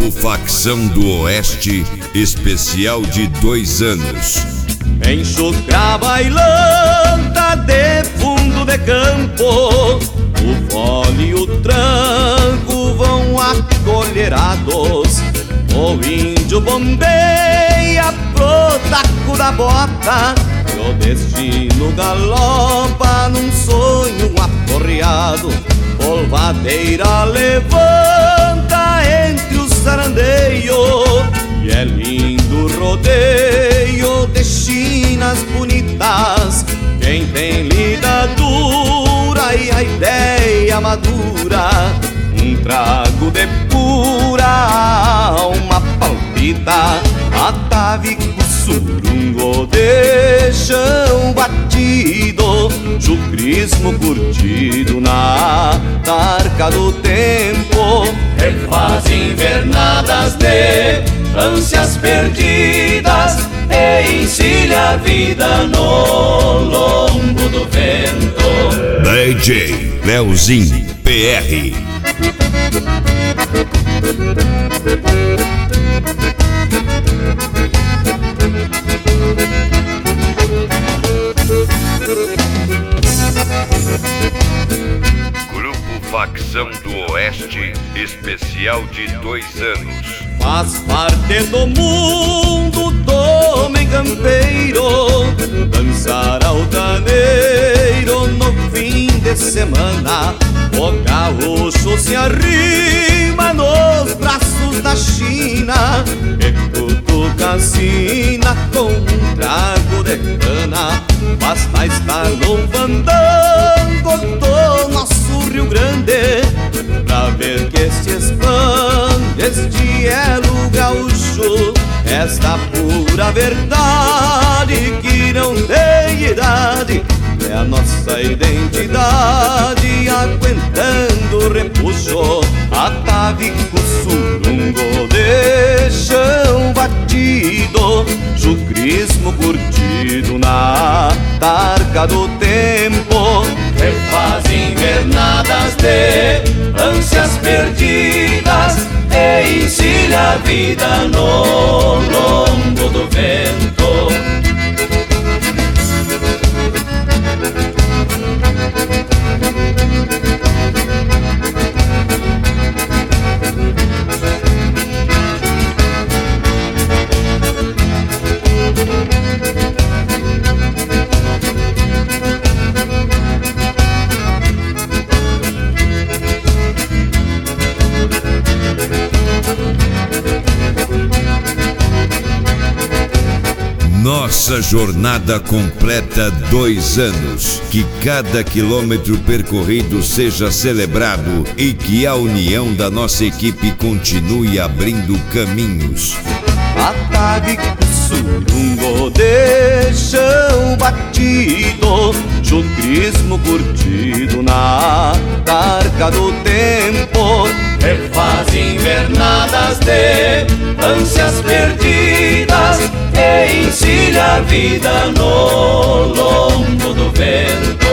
Grupo Facção do Oeste, especial de 2 anos. Enxucra bailanta de fundo de campo, o fole e o tranco vão acolherados. O índio bombeia pro taco da bota, e o destino galopa num sonho aporreado. Polvadeira levanta entre os sarandeios, e é lindo rodeio de chinas bonitas. Quem tem lida dura e a ideia madura, um trago de pura alma palpita. Atavico surungo de chão batido, chucrismo curtido na tarca do tempo. Refaz invernadas de ânsias perdidas e encilha a vida no lombo do vento. DJ Leozinho PR. Grupo Facção do Oeste, especial de 2 anos. Faz parte do mundo do homem campeiro dançar altaneiro no fim de semana. O gaúcho se arrima nos braços da China e cutuca a sina com um trago de cana. Basta estar no fandango do nosso Rio Grande pra ver que se expande este elo gaúcho, esta pura verdade que não tem idade. É a nossa identidade aguentando o repuxo. Atavico surungo de chão batido, chucrismo curtido na tarca do tempo. Refaz invernadas de ânsias perdidas e encilha a vida no lombo do vento. Nossa jornada completa 2 anos. Que cada quilômetro percorrido seja celebrado e que a união da nossa equipe continue abrindo caminhos. Atavico surungo de chão batido, chucrismo curtido na tarca do tempo. Refaz invernadas de ânsias perdidas e encilha a vida no lombo do vento.